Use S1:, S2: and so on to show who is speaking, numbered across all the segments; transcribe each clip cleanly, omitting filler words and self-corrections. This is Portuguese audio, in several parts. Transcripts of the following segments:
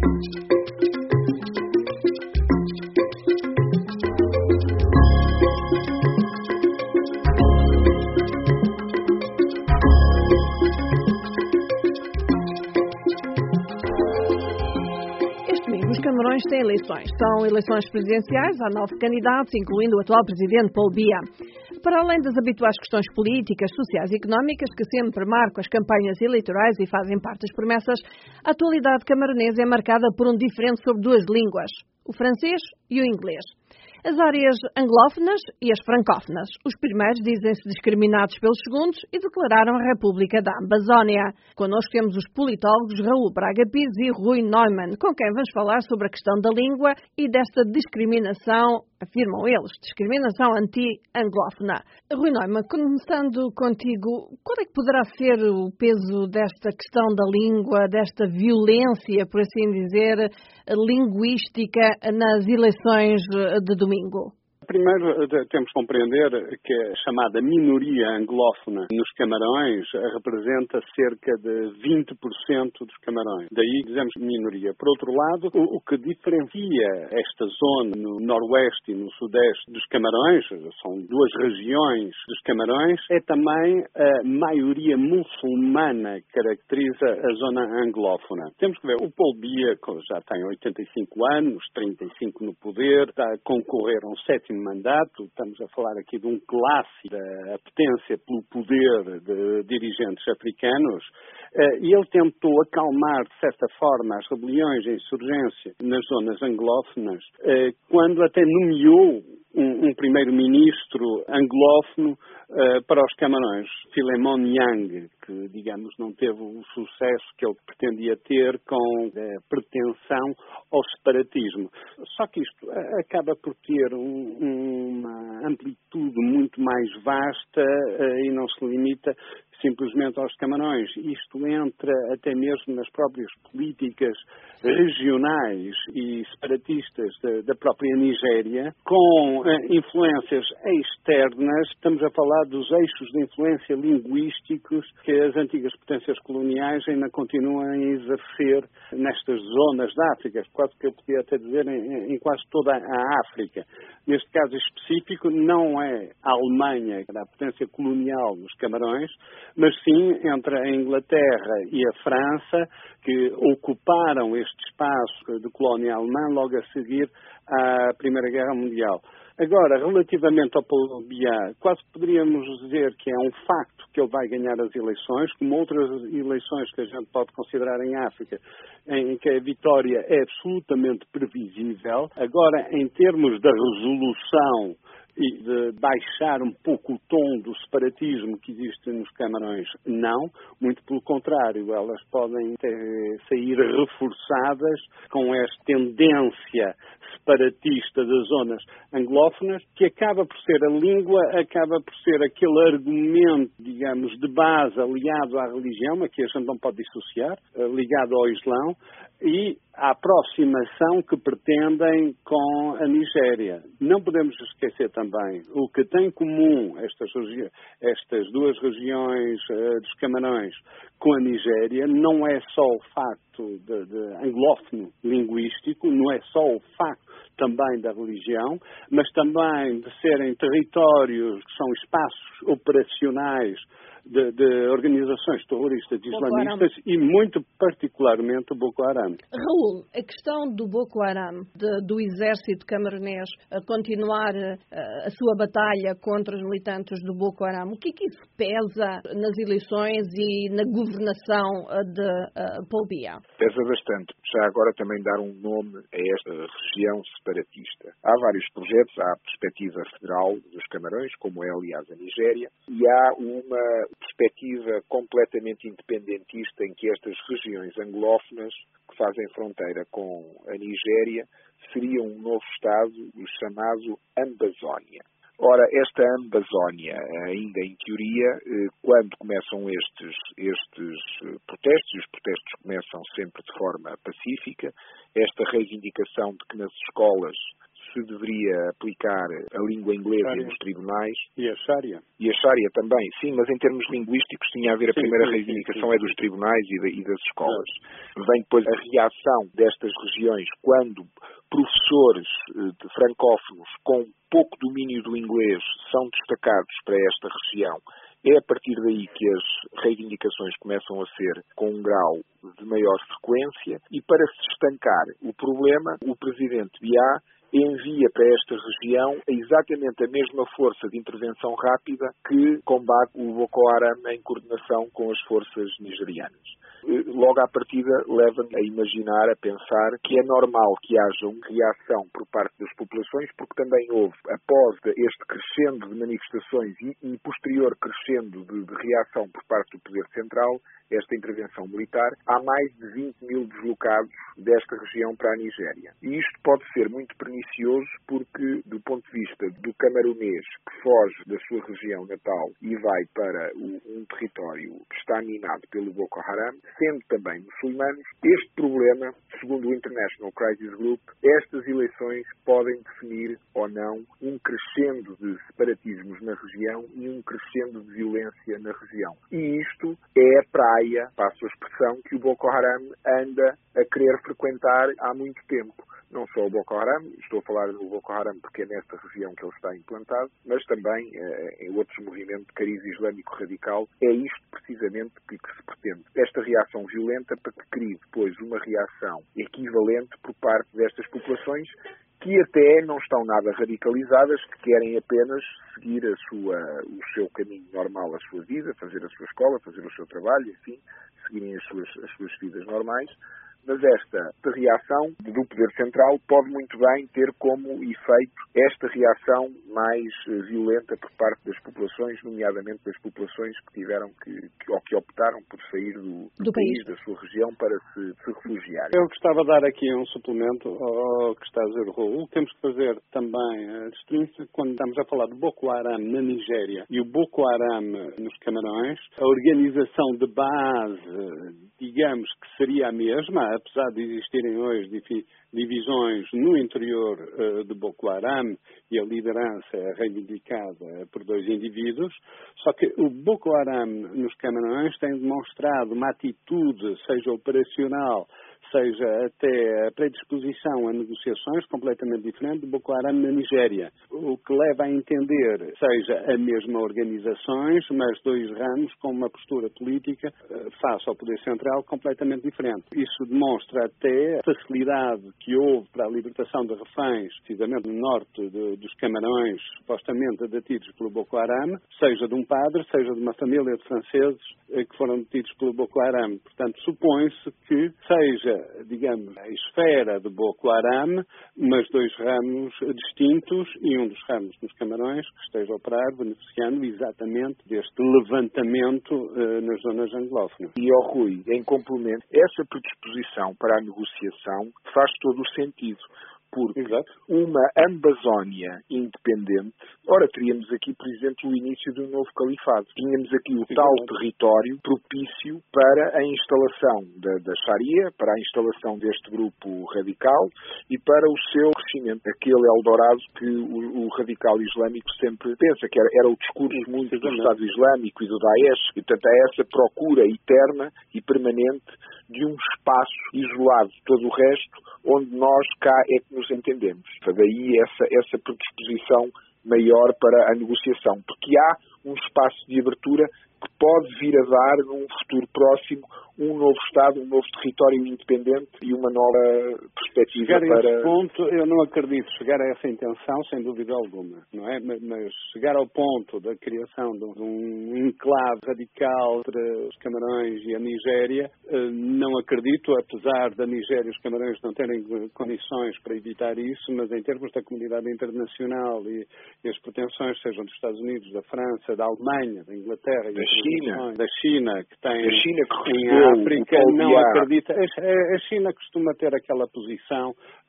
S1: Camarões têm eleições. São eleições presidenciais, há 9 candidatos, incluindo o atual presidente Paul Biya. Para além das habituais questões políticas, sociais e económicas que sempre marcam as campanhas eleitorais e fazem parte das promessas, a atualidade camaronesa é marcada por um diferente sobre duas línguas, o francês e o inglês. As áreas anglófonas e as francófonas. Os primeiros dizem-se discriminados pelos segundos e declararam a República da Amazónia. Connosco temos os politólogos Raul Braga Pires e Rui Neumann, com quem vamos falar sobre a questão da língua e desta discriminação, afirmam eles, discriminação anti-anglófona. Rui Neumann, começando contigo, qual é que poderá ser o peso desta questão da língua, desta violência, por assim dizer, linguística nas eleições de domingo?
S2: Primeiro, temos que compreender que a chamada minoria anglófona nos Camarões representa cerca de 20% dos Camarões. Daí dizemos minoria. Por outro lado, o que diferencia esta zona no noroeste e no sudeste dos Camarões, são duas regiões dos Camarões, é também a maioria muçulmana que caracteriza a zona anglófona. Temos que ver, o Paul Biya já tem 85 anos, 35 no poder, está a concorrer a um sétimo mandato, estamos a falar aqui de um clássico da apetência pelo poder de dirigentes africanos, e ele tentou acalmar, de certa forma, as rebeliões e a insurgência nas zonas anglófonas, quando até nomeou um primeiro-ministro anglófono para os Camarões, Philemon Yang, que, digamos, não teve o sucesso que ele pretendia ter com a pretensão ao separatismo. Só que isto acaba por ter uma amplitude muito mais vasta e não se limita simplesmente aos Camarões. Isto entra até mesmo nas próprias políticas regionais e separatistas da própria Nigéria, com influências externas. Estamos a falar dos eixos de influência linguísticos que as antigas potências coloniais ainda continuam a exercer nestas zonas da África, quase que eu podia até dizer em quase toda a África. Neste caso específico, não é a Alemanha, que era a potência colonial nos Camarões, mas sim entre a Inglaterra e a França, que ocuparam este espaço de colónia alemã logo a seguir à Primeira Guerra Mundial. Agora, relativamente ao Paul Biya, quase poderíamos dizer que é um facto que ele vai ganhar as eleições, como outras eleições que a gente pode considerar em África, em que a vitória é absolutamente previsível. Agora, em termos da resolução e de baixar um pouco o tom do separatismo que existe nos Camarões, não. Muito pelo contrário, elas podem sair reforçadas com esta tendência separatista das zonas anglófonas, que acaba por ser a língua, acaba por ser aquele argumento, digamos, de base aliado à religião, a que a gente não pode dissociar, ligado ao Islão, e à aproximação que pretendem com a Nigéria. Não podemos esquecer também o que tem em comum estas duas regiões dos Camarões com a Nigéria, não é só o facto de anglófono linguístico, não é só o facto também da religião, mas também de serem territórios que são espaços operacionais de organizações terroristas islamistas e muito particularmente o Boko Haram.
S1: Raul, a questão do Boko Haram, do exército camaronês a continuar a sua batalha contra os militantes do Boko Haram, o que é que isso pesa nas eleições e na governação de Paul Biya?
S3: Pesa bastante. Já agora também dar um nome a esta região separatista. Há vários projetos, há a perspectiva federal dos Camarões, como é aliás a Nigéria, e há uma perspectiva completamente independentista em que estas regiões anglófonas que fazem fronteira com a Nigéria seriam um novo Estado, o chamado Amazónia. Ora, esta Amazónia, ainda em teoria, quando começam estes protestos, e os protestos começam sempre de forma pacífica, esta reivindicação de que nas escolas se deveria aplicar a língua inglesa nos tribunais.
S2: E a Sharia.
S3: E a Sharia também, sim, mas em termos linguísticos tinha a ver a primeira reivindicação é dos tribunais e das escolas. Vem depois a reação destas regiões quando professores francófonos com pouco domínio do inglês são destacados para esta região. É a partir daí que as reivindicações começam a ser com um grau de maior frequência e para se estancar o problema, o presidente Biá envia para esta região exatamente a mesma força de intervenção rápida que combate o Boko Haram em coordenação com as forças nigerianas. Logo à partida leva-me a imaginar, a pensar que é normal que haja uma reação por parte das populações, porque também houve, após este crescendo de manifestações e posterior crescendo de reação por parte do Poder Central, esta intervenção militar, há mais de 20 mil deslocados desta região para a Nigéria. E isto pode ser muito pernicioso porque, do ponto de vista do camerunês que foge da sua região natal e vai para um território que está minado pelo Boko Haram, sendo também muçulmanos, este problema, segundo o International Crisis Group, estas eleições podem definir ou não um crescendo de separatismos na região e um crescendo de violência na região. E isto é a praia, passo a expressão, que o Boko Haram anda a querer frequentar há muito tempo. Não só o Boko Haram, estou a falar do Boko Haram porque é nesta região que ele está implantado, mas também em outros movimentos de cariz islâmico radical. É isto precisamente que se pretende. Esta reação violenta para que crie depois uma reação equivalente por parte destas populações que até não estão nada radicalizadas, que querem apenas seguir o seu caminho normal, a sua vida, fazer a sua escola, fazer o seu trabalho, enfim, seguirem as suas vidas normais. Mas esta reação do Poder Central pode muito bem ter como efeito esta reação mais violenta por parte das populações, nomeadamente das populações que tiveram que optaram por sair do país, da sua região, para se refugiar.
S2: Eu gostava de dar aqui um suplemento ao que está a dizer o Raul. Temos que fazer também a distinção quando estamos a falar de Boko Haram na Nigéria e o Boko Haram nos Camarões. A organização de base, digamos que seria a mesma, apesar de existirem hoje divisões no interior de Boko Haram e a liderança é reivindicada por dois indivíduos, só que o Boko Haram nos Camarões tem demonstrado uma atitude, seja operacional, seja até a predisposição a negociações completamente diferente do Boko Haram na Nigéria, o que leva a entender seja a mesma organizações, mas dois ramos com uma postura política face ao Poder Central completamente diferente. Isso demonstra até a facilidade que houve para a libertação de reféns, precisamente no norte dos Camarões, supostamente detidos pelo Boko Haram, seja de um padre, seja de uma família de franceses que foram detidos pelo Boko Haram. Portanto, supõe-se que seja, digamos, a esfera de Boko Haram, mas dois ramos distintos e um dos ramos nos Camarões que esteja a operar, beneficiando exatamente deste levantamento nas zonas anglófonas.
S3: E, Rui, em complemento, essa predisposição para a negociação faz todo o sentido. Porque uma Amazónia independente, ora teríamos aqui, por exemplo, o início de um novo califado. Tínhamos aqui o tal território propício para a instalação da Sharia, para a instalação deste grupo radical e para o seu crescimento. Aquele Eldorado que o radical islâmico sempre pensa, que era o discurso muito do Estado Islâmico e do Daesh, e portanto é essa procura eterna e permanente de um espaço isolado de todo o resto, onde nós cá é que nos entendemos. Daí essa predisposição maior para a negociação, porque há um espaço de abertura que pode vir a dar, num futuro próximo, um novo Estado, um novo território independente e uma nova perspectiva
S2: chegar
S3: para...
S2: a esse ponto, eu não acredito chegar a essa intenção, sem dúvida alguma, não é? Mas chegar ao ponto da criação de um enclave radical entre os Camarões e a Nigéria, não acredito, apesar da Nigéria e os Camarões não terem condições para evitar isso, mas em termos da comunidade internacional e as pretensões, sejam dos Estados Unidos, da França, da Alemanha, da Inglaterra,
S3: da China,
S2: que tem
S3: que recebeu
S2: África não acredita. A China costuma ter aquela posição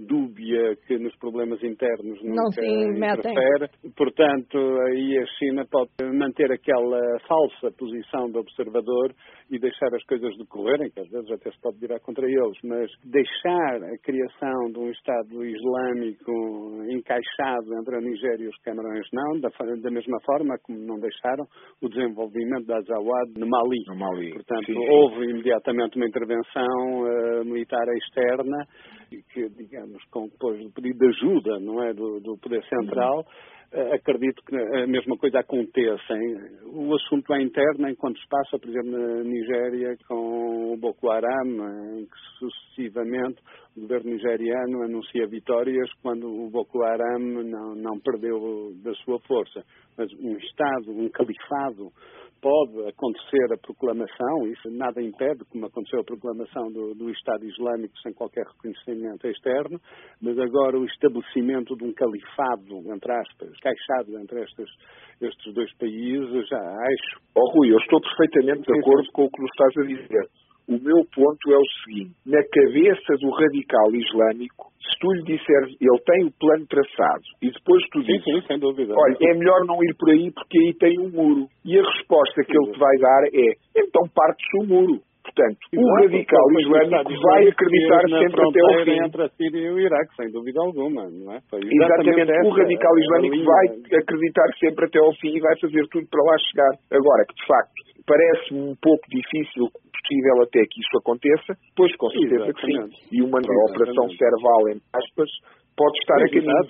S2: dúbia que nos problemas internos nunca interfere. Portanto, aí a China pode manter aquela falsa posição de observador e deixar as coisas decorrerem, que às vezes até se pode virar contra eles, mas deixar a criação de um Estado Islâmico encaixado entre a Nigéria e os Camarões, não, da mesma forma como não deixaram o desenvolvimento da Azawad no Mali. Portanto, sim. Houve imediatamente uma intervenção militar externa, que, digamos, com depois do pedido de ajuda, não é, do Poder Central. Acredito que a mesma coisa aconteça. O assunto é interno, enquanto se passa, por exemplo, na Nigéria, com o Boko Haram, em que sucessivamente o governo nigeriano anuncia vitórias quando o Boko Haram não perdeu da sua força. Mas um Estado, um califado, pode acontecer a proclamação, isso nada impede, como aconteceu a proclamação do Estado Islâmico sem qualquer reconhecimento externo, mas agora o estabelecimento de um califado, entre aspas, encaixado entre estes dois países, já acho...
S3: Rui, eu estou perfeitamente de acordo com o que nos estás a dizer. O meu ponto é o seguinte: na cabeça do radical islâmico, se tu lhe disseres, ele tem o plano traçado, e depois tu dizes,
S2: sim, sem dúvida.
S3: Olha, é melhor não ir por aí porque aí tem um muro. E a resposta que ele te vai dar é, então parte-se o muro. Portanto, o radical islâmico vai acreditar sempre até ao fim.
S2: Entre a Síria e o Iraque, sem dúvida alguma, não é?
S3: Exatamente, o radical islâmico vai acreditar sempre até ao fim e vai fazer tudo para lá chegar. Agora, que de facto parece-me um pouco difícil, possível até que isso aconteça, pois com certeza que sim. E uma operação Serval, em aspas, pode estar a caminho,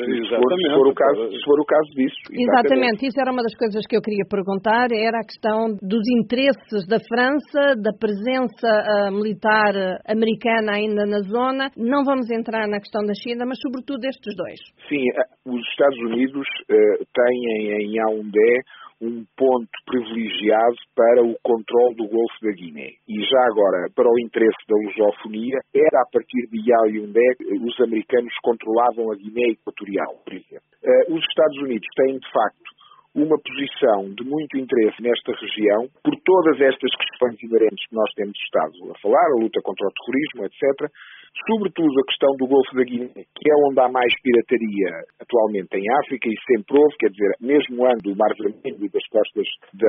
S3: se for o caso disso.
S1: Exatamente, isso era uma das coisas que eu queria perguntar, era a questão dos interesses da França, da presença militar americana ainda na zona. Não vamos entrar na questão da China, mas sobretudo estes dois.
S3: Sim, os Estados Unidos têm em Yaoundé um ponto privilegiado para o controle do Golfo da Guiné. E já agora, para o interesse da lusofonia, era a partir de Yaoundé que os americanos controlavam a Guiné Equatorial, por exemplo. Os Estados Unidos têm, de facto, uma posição de muito interesse nesta região, por todas estas questões inerentes que nós temos estado a falar, a luta contra o terrorismo, etc., sobretudo a questão do Golfo da Guiné, que é onde há mais pirataria atualmente em África, e sempre houve, quer dizer, mesmo antes do Mar Vermelho e das costas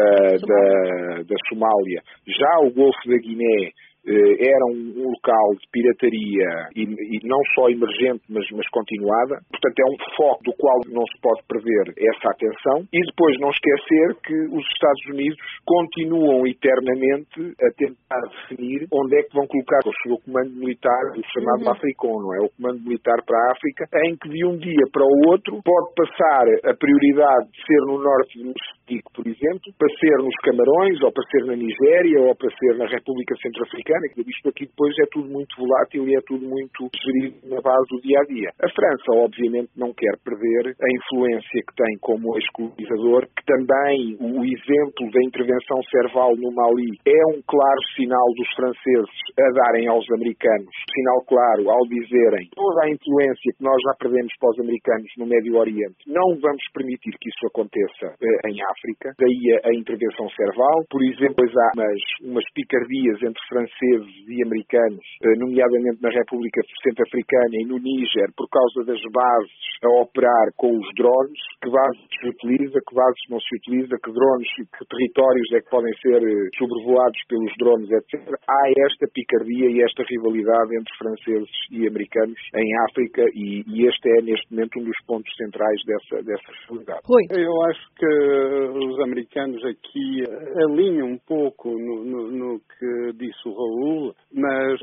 S3: da Somália, já o Golfo da Guiné era um local de pirataria e não só emergente, mas continuada. Portanto, é um foco do qual não se pode perder essa atenção. E depois não esquecer que os Estados Unidos continuam eternamente a tentar definir onde é que vão colocar o seu comando militar, o chamado Africom, não é? O comando militar para a África, em que de um dia para o outro pode passar a prioridade de ser no norte do Moçambique, por exemplo, para ser nos Camarões, ou para ser na Nigéria, ou para ser na República Centro-Africana. Isto aqui depois é tudo muito volátil e é tudo muito gerido na base do dia-a-dia. A França, obviamente, não quer perder a influência que tem como ex-colonizador, que também o exemplo da intervenção Serval no Mali é um claro sinal dos franceses a darem aos americanos, sinal claro ao dizerem toda a influência que nós já perdemos para os americanos no Médio Oriente, não vamos permitir que isso aconteça em África. Daí a intervenção Serval. Por exemplo, há umas picardias entre franceses e americanos, nomeadamente na República Centro-Africana e no Níger, por causa das bases a operar com os drones, que bases se utiliza, que bases não se utiliza, que drones, que territórios é que podem ser sobrevoados pelos drones, etc. Há esta picardia e esta rivalidade entre franceses e americanos em África e este é, neste momento, um dos pontos centrais dessa rivalidade.
S2: Eu acho que os americanos aqui alinham um pouco no que disse o Raul, mas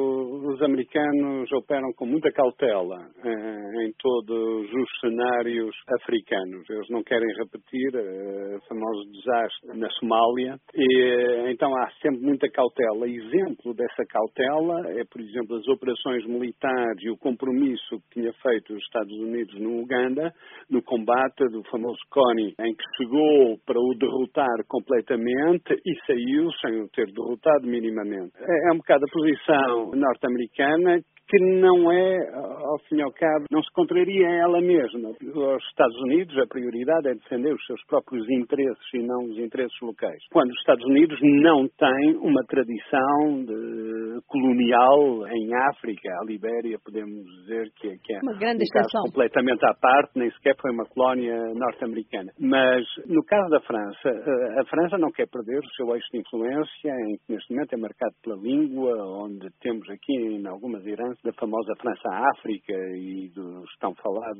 S2: os americanos operam com muita cautela em todos os cenários africanos. Eles não querem repetir o famoso desastre na Somália e então há sempre muita cautela. Exemplo dessa cautela é, por exemplo, as operações militares e o compromisso que tinha feito os Estados Unidos no Uganda, no combate do famoso CONI, em que chegou para o derrotar completamente e saiu sem o ter derrotado minimamente. É um bocado a posição norte-americana, que não é ao fim e ao cabo, não se contraria ela mesma. Os Estados Unidos, a prioridade é defender os seus próprios interesses e não os interesses locais. Quando os Estados Unidos não têm uma tradição colonial em África, a Libéria, podemos dizer que é
S1: uma grande
S2: um caso completamente à parte, nem sequer foi uma colónia norte-americana. Mas, no caso da França, a França não quer perder o seu eixo de influência, em que neste momento é marcado pela língua, onde temos aqui em algumas heranças da famosa França-África e estão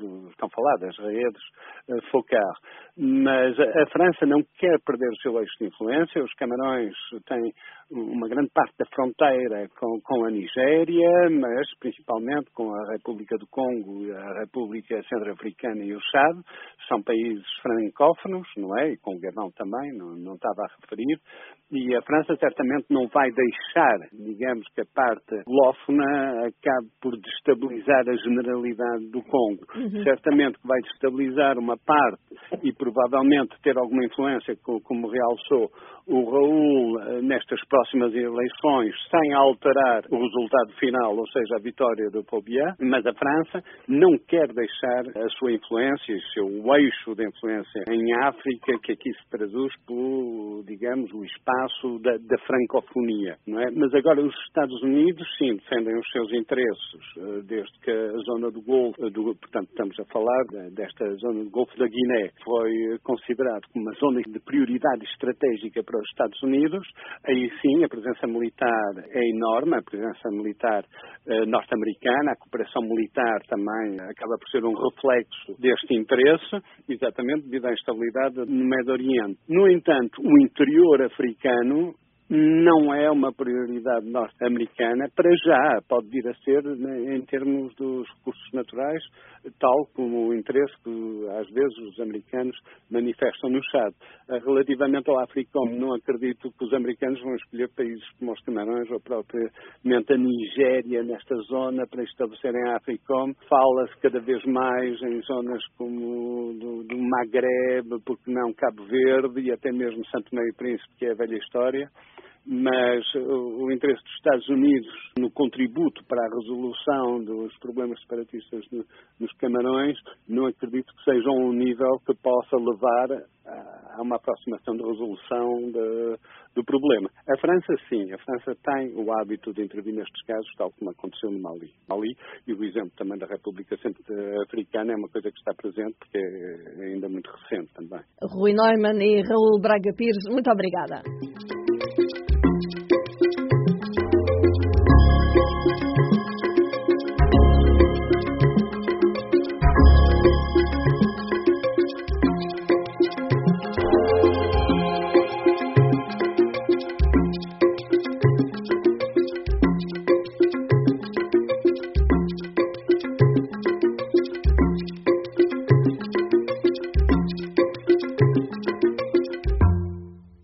S2: faladas redes Focard. Mas a França não quer perder o seu eixo de influência. Os Camarões têm uma grande parte da fronteira com a Nigéria, mas principalmente com a República do Congo, a República Centro-Africana e o Chad. São países francófonos, não é? E com o Gabão também, não estava a referir. E a França certamente não vai deixar, digamos, que a parte anglófona acabe por destabilizar a generalidade do Congo. Certamente que vai destabilizar uma parte e provavelmente ter alguma influência, como realçou o Raul, nestas próximas eleições, sem alterar o resultado final, ou seja, a vitória do Paul Biya, mas a França não quer deixar a sua influência, o seu eixo de influência em África, que aqui se traduz por, digamos, o espaço da francofonia, não é? Mas agora os Estados Unidos, sim, defendem os seus interesses, desde que a zona do Golfo, portanto, estamos a falar desta zona do Golfo da Guiné, foi considerado como uma zona de prioridade estratégica para os Estados Unidos. Aí sim, a presença militar é enorme, a presença militar norte-americana, a cooperação militar também acaba por ser um reflexo deste interesse, exatamente devido à instabilidade no Médio Oriente. No entanto, o interior africano não é uma prioridade norte-americana, para já, pode vir a ser, em termos dos recursos naturais, tal como o interesse que, às vezes, os americanos manifestam no Chad. Relativamente ao Africom, não acredito que os americanos vão escolher países como os Camarões ou propriamente a Nigéria, nesta zona, para estabelecerem a Africom. Fala-se cada vez mais em zonas como do Magreb, porque não Cabo Verde e até mesmo Santo Tomé e Príncipe, que é a velha história. Mas o interesse dos Estados Unidos no contributo para a resolução dos problemas separatistas nos Camarões, não acredito que seja um nível que possa levar a uma aproximação de resolução do problema. A França, sim. A França tem o hábito de intervir nestes casos, tal como aconteceu no Mali. E o exemplo também da República Centro-Africana é uma coisa que está presente, porque é ainda muito recente também.
S1: Rui Neumann e Raul Braga Pires, muito obrigada.